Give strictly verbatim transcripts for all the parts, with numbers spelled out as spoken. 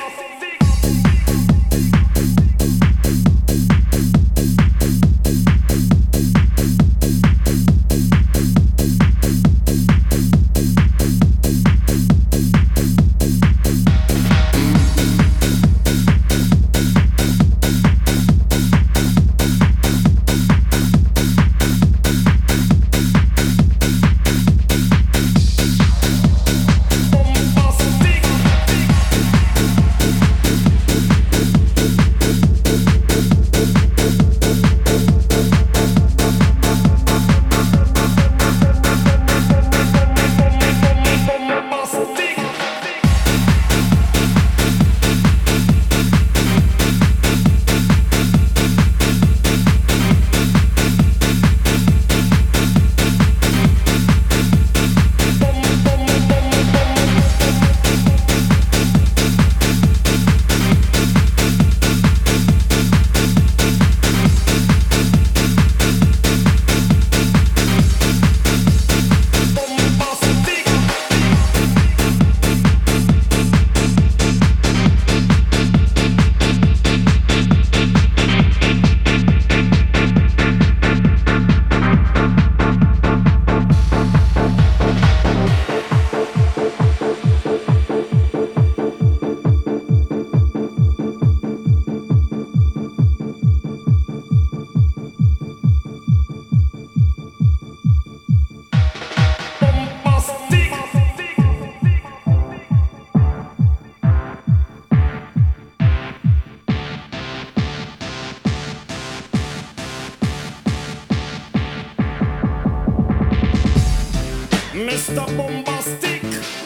Mister Bombastic.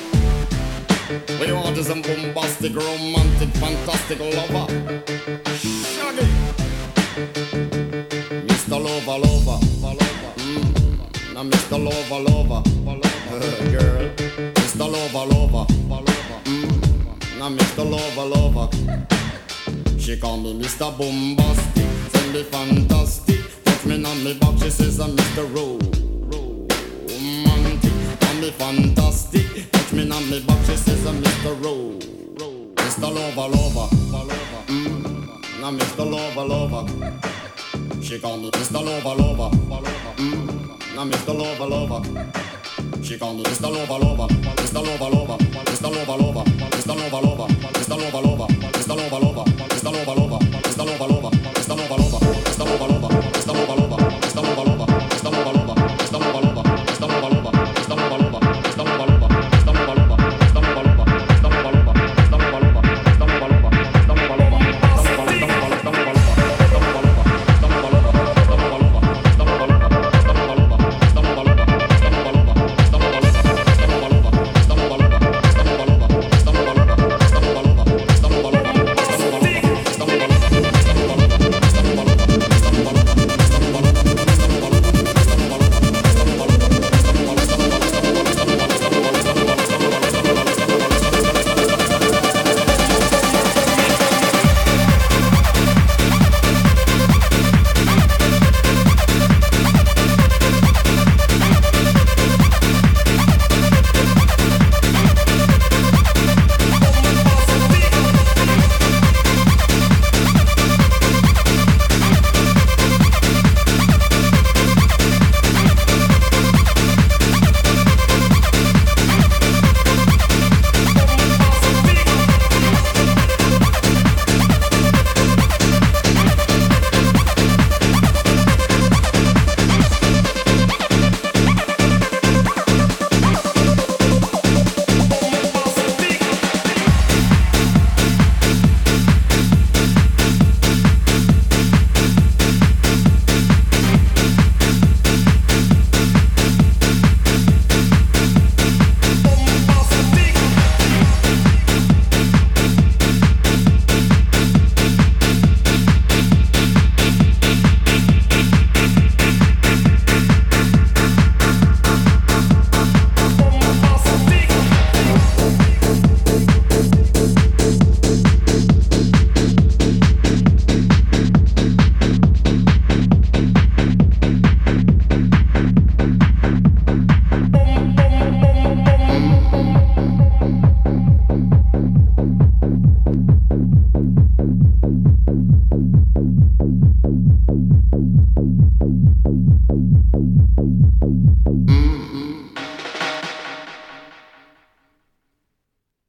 What you want is some bombastic, romantic, fantastic lover. Shaggy. Mister Lover, lover, lover. Mm. Now Mister Lover, lover, lover. Girl. Mister Lover, lover, lover. Mm. Now Mister Lover, lover. She call me Mister Bombastic. Send me fantastic. Touch me on me back, she says I'm Mister Ro. Me fantastic, touch me on me back, she says I'm Mister Ro, Mister Lover, lover, mm. Now Mister Lover, lover. She call me Mister Lover, lover, mm. Now Mister Lover, lover. She call me Mister Lover, lover, Mister Lover, lover, Mister Lover, lover, Mister Lover, lover, Mister Lover, lover, Mister Lover, lover, Mister Lover, lover, Mister Lover, lover, Mister Lover, lover, Mister Lover, lover.